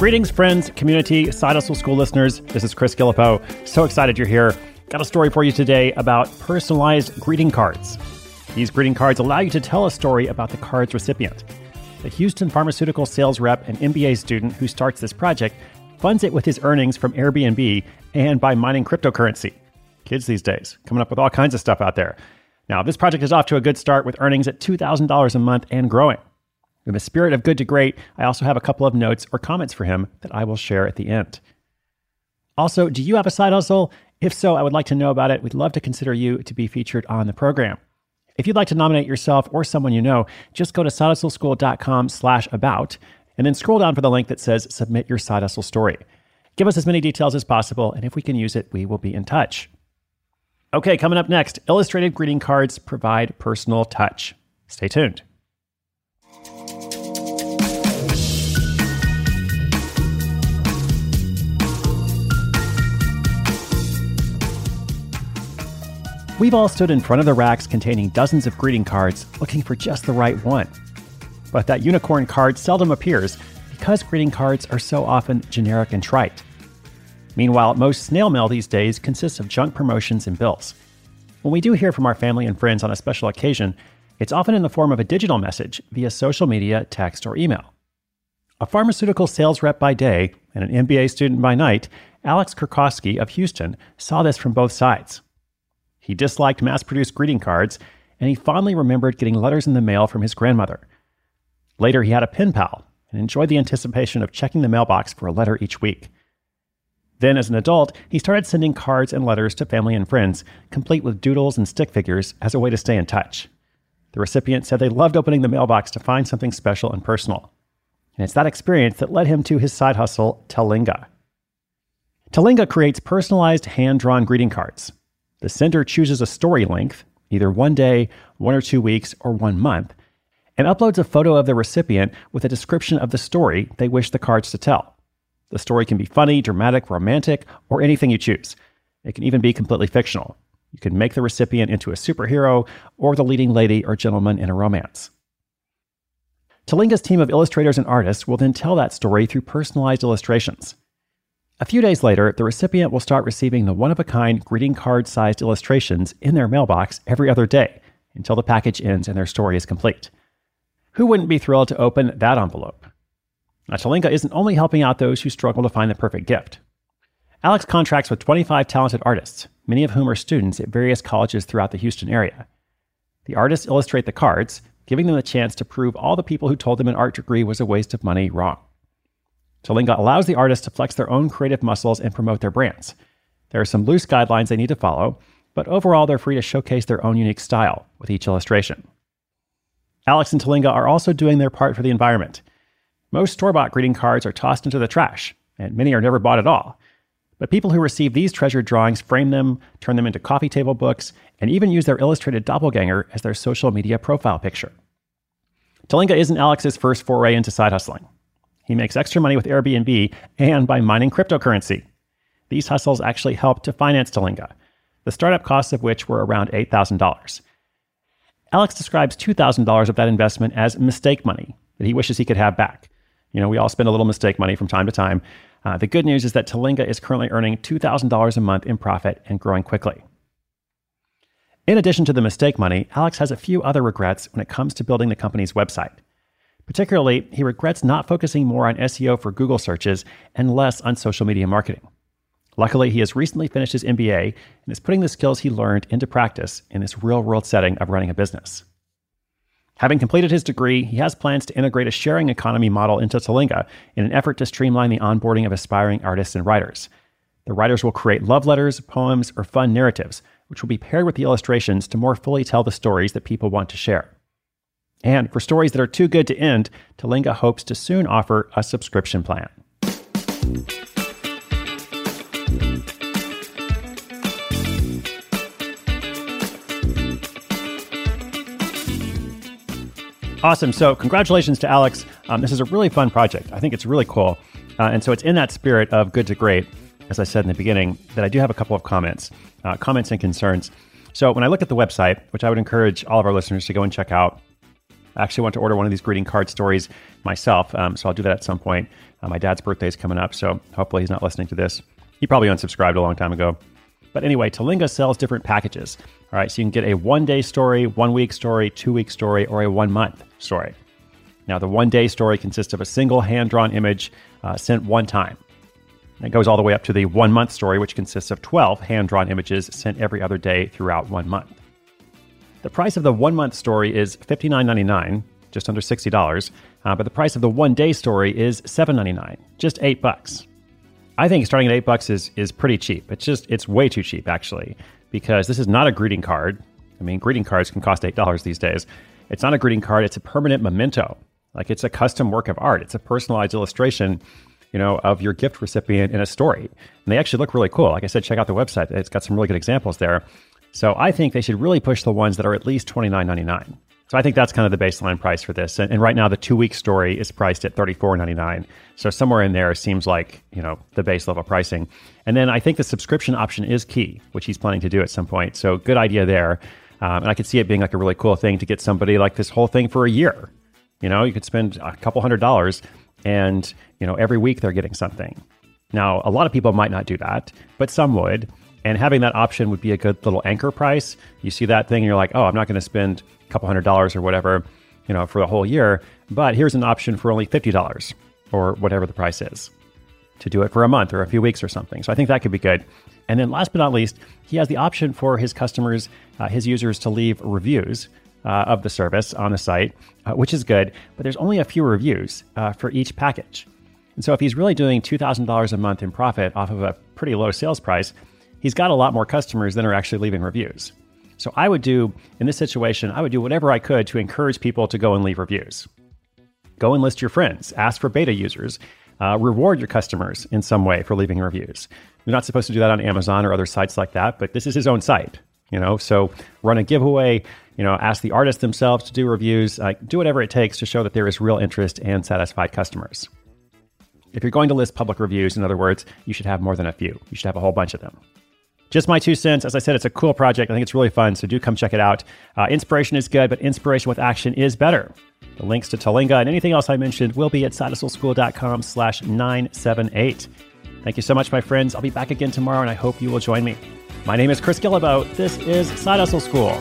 Greetings, friends, community, Side Hustle School listeners. This is Chris Guillebeau. So excited you're here. Got a story for you today about personalized greeting cards. These greeting cards allow you to tell a story about the card's recipient. The Houston pharmaceutical sales rep and MBA student who starts this project funds it with his earnings from Airbnb and by mining cryptocurrency. Kids these days, coming up with all kinds of stuff out there. Now, this project is off to a good start with earnings at $2,000 a month and growing. In the spirit of good to great, I also have a couple of notes or comments for him that I will share at the end. Also, do you have a side hustle? If so, I would like to know about it. We'd love to consider you to be featured on the program. If you'd like to nominate yourself or someone you know, just go to sidehustleschool.com/about and then scroll down for the link that says submit your side hustle story. Give us as many details as possible, and if we can use it, we will be in touch. Okay, coming up next, illustrated greeting cards provide personal touch. Stay tuned. We've all stood in front of the racks containing dozens of greeting cards looking for just the right one. But that unicorn card seldom appears because greeting cards are so often generic and trite. Meanwhile, most snail mail these days consists of junk promotions and bills. When we do hear from our family and friends on a special occasion, it's often in the form of a digital message via social media, text, or email. A pharmaceutical sales rep by day and an MBA student by night, Alex Kurkowski of Houston saw this from both sides. He disliked mass-produced greeting cards, and he fondly remembered getting letters in the mail from his grandmother. Later, he had a pen pal and enjoyed the anticipation of checking the mailbox for a letter each week. Then, as an adult, he started sending cards and letters to family and friends, complete with doodles and stick figures as a way to stay in touch. The recipient said they loved opening the mailbox to find something special and personal. And it's that experience that led him to his side hustle, Talinga. Talinga creates personalized hand-drawn greeting cards. The sender chooses a story length, either 1 day, 1 or 2 weeks, or 1 month, and uploads a photo of the recipient with a description of the story they wish the cards to tell. The story can be funny, dramatic, romantic, or anything you choose. It can even be completely fictional. You can make the recipient into a superhero or the leading lady or gentleman in a romance. Talinga's team of illustrators and artists will then tell that story through personalized illustrations. A few days later, the recipient will start receiving the one-of-a-kind greeting card-sized illustrations in their mailbox every other day until the package ends and their story is complete. Who wouldn't be thrilled to open that envelope? Now, Talinga isn't only helping out those who struggle to find the perfect gift. Alex contracts with 25 talented artists, many of whom are students at various colleges throughout the Houston area. The artists illustrate the cards, giving them the chance to prove all the people who told them an art degree was a waste of money wrong. Talinga allows the artists to flex their own creative muscles and promote their brands. There are some loose guidelines they need to follow, but overall they're free to showcase their own unique style with each illustration. Alex and Talinga are also doing their part for the environment. Most store-bought greeting cards are tossed into the trash, and many are never bought at all. But people who receive these treasured drawings frame them, turn them into coffee table books, and even use their illustrated doppelganger as their social media profile picture. Talinga isn't Alex's first foray into side hustling. He makes extra money with Airbnb and by mining cryptocurrency. These hustles actually helped to finance Talinga, the startup costs of which were around $8,000. Alex describes $2,000 of that investment as mistake money that he wishes he could have back. You know, we all spend a little mistake money from time to time. The good news is that Talinga is currently earning $2,000 a month in profit and growing quickly. In addition to the mistake money, Alex has a few other regrets when it comes to building the company's website. Particularly, he regrets not focusing more on SEO for Google searches and less on social media marketing. Luckily, he has recently finished his MBA and is putting the skills he learned into practice in this real-world setting of running a business. Having completed his degree, he has plans to integrate a sharing economy model into Talinga in an effort to streamline the onboarding of aspiring artists and writers. The writers will create love letters, poems, or fun narratives, which will be paired with the illustrations to more fully tell the stories that people want to share. And for stories that are too good to end, Talinga hopes to soon offer a subscription plan. Awesome. So congratulations to Alex. This is a really fun project. I think it's really cool. And so it's in that spirit of good to great, as I said in the beginning, that I do have a couple of comments and concerns. So when I look at the website, which I would encourage all of our listeners to go and check out, I actually want to order one of these greeting card stories myself, so I'll do that at some point. My dad's birthday is coming up, so hopefully he's not listening to this. He probably unsubscribed a long time ago. But anyway, Talinga sells different packages. All right, so you can get a 1-day story, 1-week story, 2-week story, or a 1-month story. Now, the 1-day story consists of a single hand-drawn image sent one time. And it goes all the way up to the 1-month story, which consists of 12 hand-drawn images sent every other day throughout 1 month. The price of the 1-month story is $59.99, just under $60, but the price of the 1-day story is $7.99, just $8. I think starting at $8 is pretty cheap. It's way too cheap, actually, because this is not a greeting card. I mean, greeting cards can cost $8 these days. It's not a greeting card. It's a permanent memento. Like, it's a custom work of art. It's a personalized illustration, of your gift recipient in a story. And they actually look really cool. Like I said, check out the website. It's got some really good examples there. So I think they should really push the ones that are at least $29.99. So I think that's kind of the baseline price for this. And right now, the 2-week story is priced at $34.99. So somewhere in there seems like, the base level pricing. And then I think the subscription option is key, which he's planning to do at some point. So good idea there. And I could see it being like a really cool thing to get somebody like this whole thing for a year. You could spend a couple $100 and, every week they're getting something. Now, a lot of people might not do that, but some would. And having that option would be a good little anchor price. You see that thing and you're like, oh, I'm not going to spend a couple $100 or whatever, for the whole year. But here's an option for only $50 or whatever the price is to do it for a month or a few weeks or something. So I think that could be good. And then last but not least, he has the option for his customers, his users to leave reviews of the service on the site, which is good. But there's only a few reviews for each package. And so if he's really doing $2,000 a month in profit off of a pretty low sales price, he's got a lot more customers than are actually leaving reviews. So in this situation, I would do whatever I could to encourage people to go and leave reviews. Go and list your friends, ask for beta users, reward your customers in some way for leaving reviews. You're not supposed to do that on Amazon or other sites like that, but this is his own site, so run a giveaway, ask the artists themselves to do reviews, do whatever it takes to show that there is real interest and satisfied customers. If you're going to list public reviews, in other words, you should have more than a few. You should have a whole bunch of them. Just my 2 cents. As I said, it's a cool project. I think it's really fun, so do come check it out. Inspiration is good, but inspiration with action is better. The links to Talinga and anything else I mentioned will be at sidehustleschool.com/978. Thank you so much, my friends. I'll be back again tomorrow, and I hope you will join me. My name is Chris Guillebeau. This is Side Hustle School.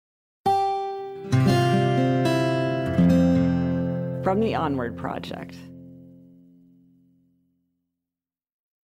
From the Onward Project.